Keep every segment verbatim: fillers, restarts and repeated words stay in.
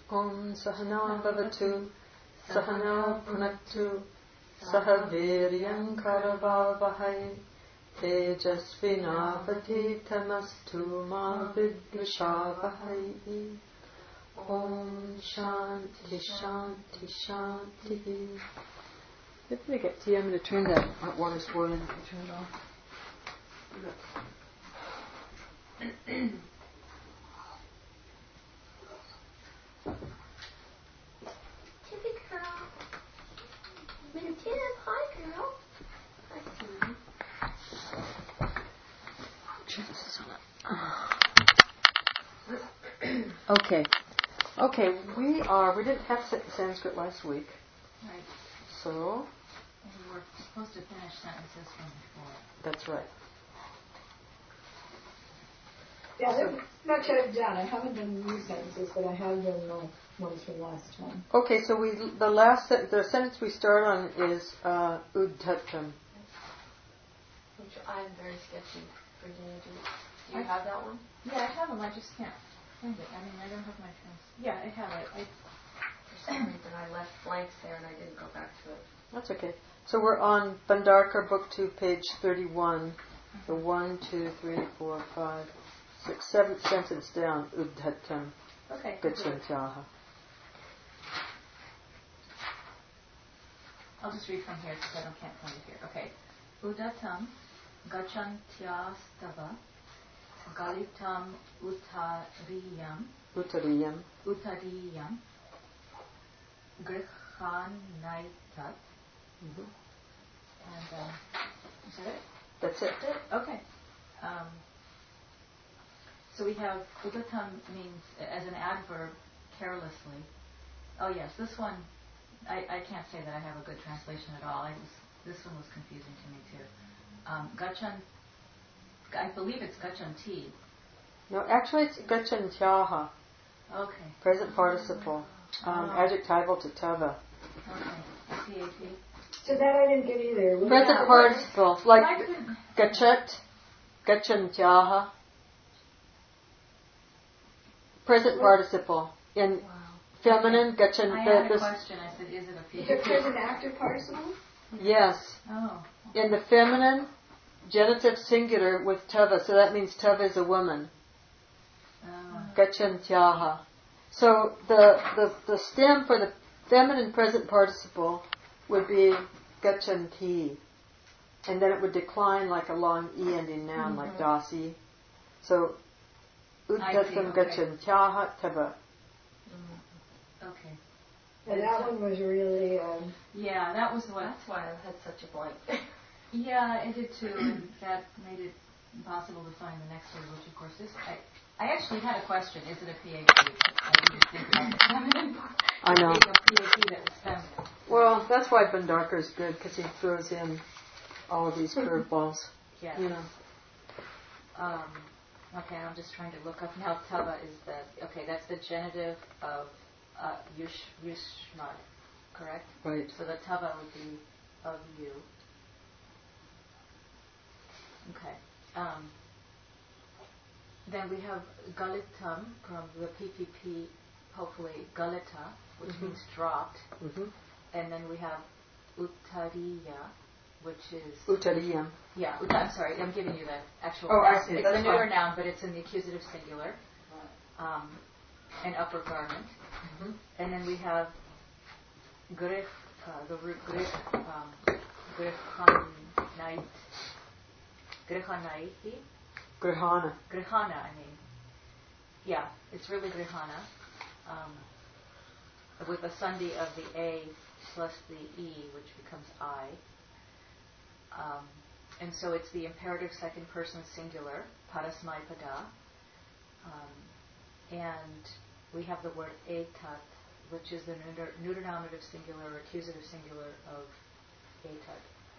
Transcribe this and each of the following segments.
Om Sahana Bhavatu Sahana Punaktu Saha Viryam Karavavahai Tejasvinavaditamastu Ma Vidvishavahai. Om Shanti Shanti Shanti. If we get tea, I'm going to turn that hot water boiling. Turn it off. Tippy girl. Been Tip. Hi, girl. Hi, sweetie. Okay. Okay, we are, we didn't have Sanskrit last week. Right. So. And we were supposed to finish sentences from before. That's right. Yeah, so, not shut down. I haven't done new sentences, but I have done the ones from last time. Okay, so we the last sen- the sentence we start on is uh, Uddhatam. Which I'm very sketchy for you to do. Do you I, have that one? Yeah, I have them. I just can't find it. I mean, I don't have my trans. Yeah, I have it. I, for some reason, I left blanks there and I didn't go back to it. That's okay. So we're on Bhandarkar Book two, page thirty-one. Mm-hmm. The one, two, three, four, five, six, seventh sentence down. Uddhatam. Okay. Gacchantyaha. I'll just read from here because I don't can't find it here. Okay. Uddhatam gachantyastava galitam uttariyam Uttariyam. uttariyam grihhanaitat. Mm-hmm. And um, is that it? That's it. That's it? Okay. Um, so we have udatam means as an adverb carelessly. Oh yes, this one I, I can't say that I have a good translation at all. I was, this one was confusing to me too. Um, gachan, I believe it's gachanti. No, actually it's gachantyaha. Okay. Present participle. Um, oh. Adjectival to tava. Okay. T A T. So that I didn't get either. Was Present that participle. Like gachat, gachantyaha. Present what? Participle. In wow. Feminine, okay. Gachan. I the, had a the question. I said, is it a Is it present active participle? Yes. Oh. Okay. In the feminine, genitive singular with tava. So that means tava is a woman. Oh. Gachantyaha. So the, the the stem for the feminine present participle would be gachanti. And then it would decline like a long E ending noun, mm-hmm. like dasi. So, uddhatam gachantyaha tava. Okay. And that one was really... Um, yeah, that was what... That's why I had such a blank. Yeah, it did too, and that made it impossible to find the next word, which of course is... I, I actually had a question. Is it a P H D? I didn't think about the feminine part. I know. Being a P H D that was feminine. Well, that's why Bhandarkar is good, because he throws in all of these curveballs. Yes. You know. Um, okay, I'm just trying to look up now. Tava is the... Okay, that's the genitive of uh, yush, yushmad, correct? Right. So the tava would be of you. Okay. Um, then we have galitam from the P P P, hopefully galita, which mm-hmm. means dropped. Mm-hmm. And then we have uttariya, which is... Uttariyam. Yeah, ut- I'm sorry, I'm giving you the actual... Oh, I see. It's That's a neuter fine. noun, but it's in the accusative singular. Um, an upper garment. Mm-hmm. And then we have grih, uh, the root grih, um, grihhanait, grihhanaihi. Grihana. Grihana, I mean. Yeah, it's really grihana. Um, with a sandhi of the A plus the E, which becomes I. Um, and so it's the imperative second person singular, parasmaipada. Um, and we have the word etat, which is the neuter, neuter nominative singular or accusative singular of etat.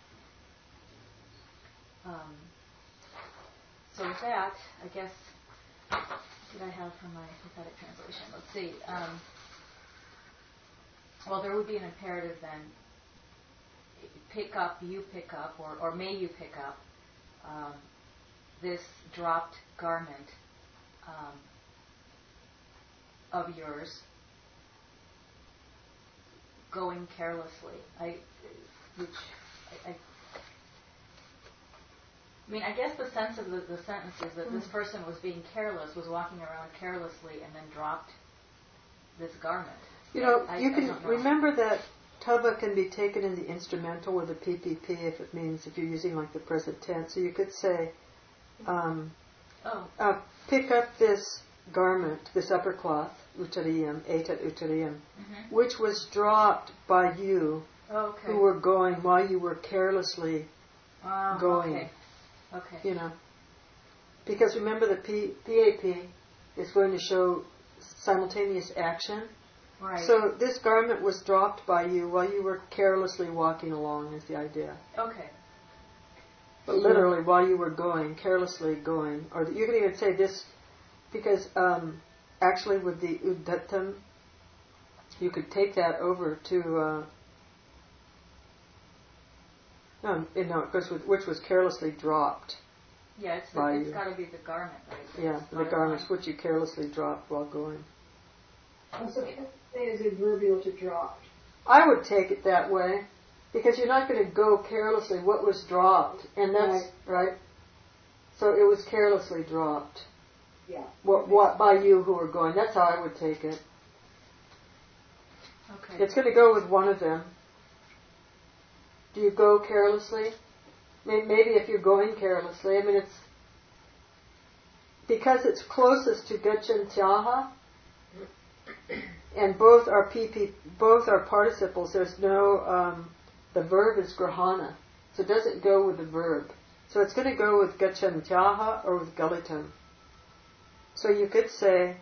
Um, so with that, I guess, what did I have from my synthetic translation? Let's see. Um, well, there would be an imperative then. Pick up, you pick up, or, or may you pick up um, this dropped garment um, of yours. going carelessly. I, which I, I, I mean, I guess the sense of the, the sentence is that this person was being careless, was walking around carelessly, and then dropped this garment. You know, I, you I can don't know. remember that tava can be taken in the instrumental with a P P P if it means if you're using like the present tense. So you could say, um, oh. uh, pick up this garment, this upper cloth, uttariyam, etat uttariyam, Mm-hmm. which was dropped by you Oh, okay. who were going while you were carelessly Oh, going. Okay. Okay. You know, because remember the P, PAP is going to show simultaneous action. Right. So this garment was dropped by you while you were carelessly walking along is the idea. Okay. But literally while you were going, carelessly going. Or you could even say this, because um, actually with the uddattam, you could take that over to, uh, no, no, it goes with, which was carelessly dropped. Yeah, it's, by the, it's you. got to be the garment, right? Yeah, It's the not garments mine. which you carelessly dropped while going. Also, can I say is adverbial to dropped? I would take it that way, because you're not going to go carelessly. What was dropped, and that's right. So it was carelessly dropped. Yeah. What, what by you who were going? That's how I would take it. Okay. It's going to go with one of them. Do you go carelessly? Maybe if you're going carelessly. I mean, it's because it's closest to gacchantyaha, and both are P P, both are participles. There's no, um, the verb is grahana, so it doesn't go with the verb. So it's going to go with gacchantyaha or with galitam. So you could say,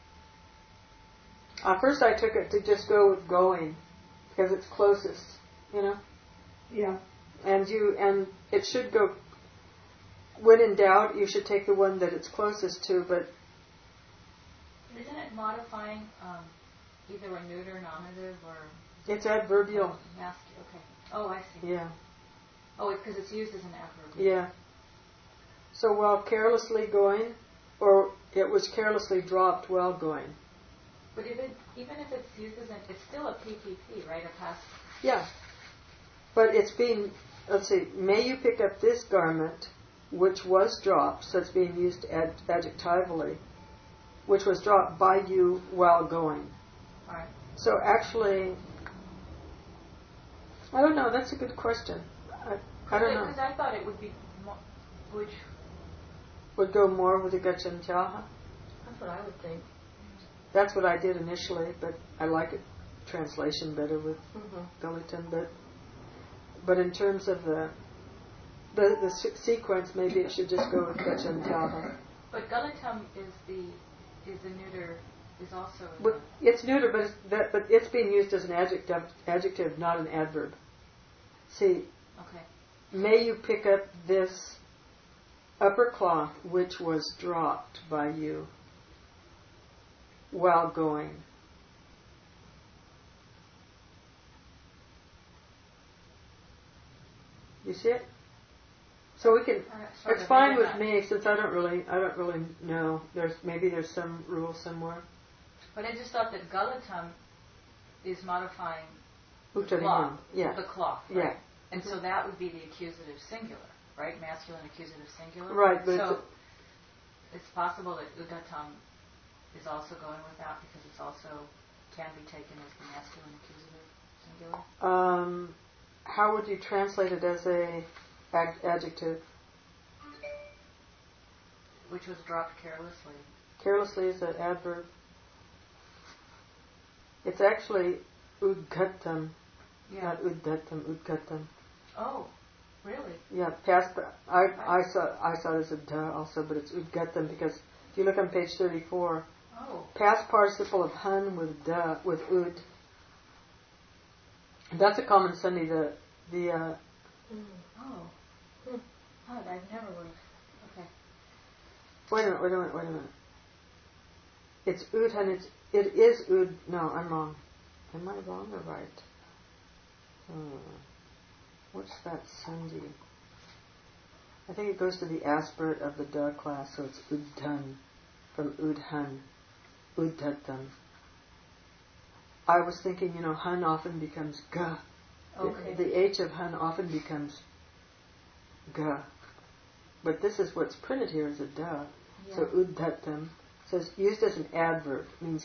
uh, first I took it to just go with going, because it's closest, you know? Yeah. And you, and it should go, when in doubt, you should take the one that it's closest to, but Isn't it modifying um, either a neuter nominative or it's adverbial. masculine? Okay. Oh, I see. Yeah. Oh, it's because it's used as an adverb. Yeah. So while carelessly going, or it was carelessly dropped while going. But if it, even if it's used as an, it's still a P P P, right? A past. Yeah. But it's being, let's see, may you pick up this garment, which was dropped, so it's being used ad, adjectively, which was dropped by you while going. All right. So actually, I don't know, that's a good question. I, I don't know. Because I thought it would be, mo- which, Would go more with the gacchantyaha. That's what I would think. That's what I did initially, but I like it translation better with Mm-hmm. Galitan. But but in terms of the the, the se- sequence, maybe it should just go with gacchantyaha. but galitam is the, is the neuter, is also. in But it's neuter, but it's that, but it's being used as an adjective, adjective, not an adverb. See, the- Okay. may you pick up this upper cloth which was dropped by you while going. You see it? So we can. Uh, sort It's of, fine maybe with not. me since I don't really. I don't really know. There's maybe there's some rule somewhere. But I just thought that galitam is modifying Uttariyam. cloth. Yeah. The cloth. Yeah. Right? And so that would be the accusative singular, right? Masculine accusative singular. Right, but so it's it's possible that udatam is also going with that because it's also can be taken as the masculine accusative singular. Um, how would you translate it as a ad- adjective? Which was dropped carelessly. Carelessly is an adverb. It's actually udgatam, Yeah. not uddatam, udgatam. Oh, really? Yeah, past. I I saw I saw it as a duh also, but it's udgatam because if you look on page thirty-four, Oh. past participle of hun with duh with ud. That's a common Sandhi. The the uh, Oh. Hmm. Oh, I've never would have. Okay. wait a minute, wait a minute, wait a minute. It's ud and it's it is ud. No, I'm wrong. Am I wrong or right? Hmm. What's that Sandhi? I think it goes to the aspirate of the duh class, so it's uddhan from udhan, uddatam. I was thinking, you know, hun often becomes ga. Okay. The, the H of hun often becomes ga. But this is what's printed here as a da. Yeah. So uddhatam says used as an adverb, means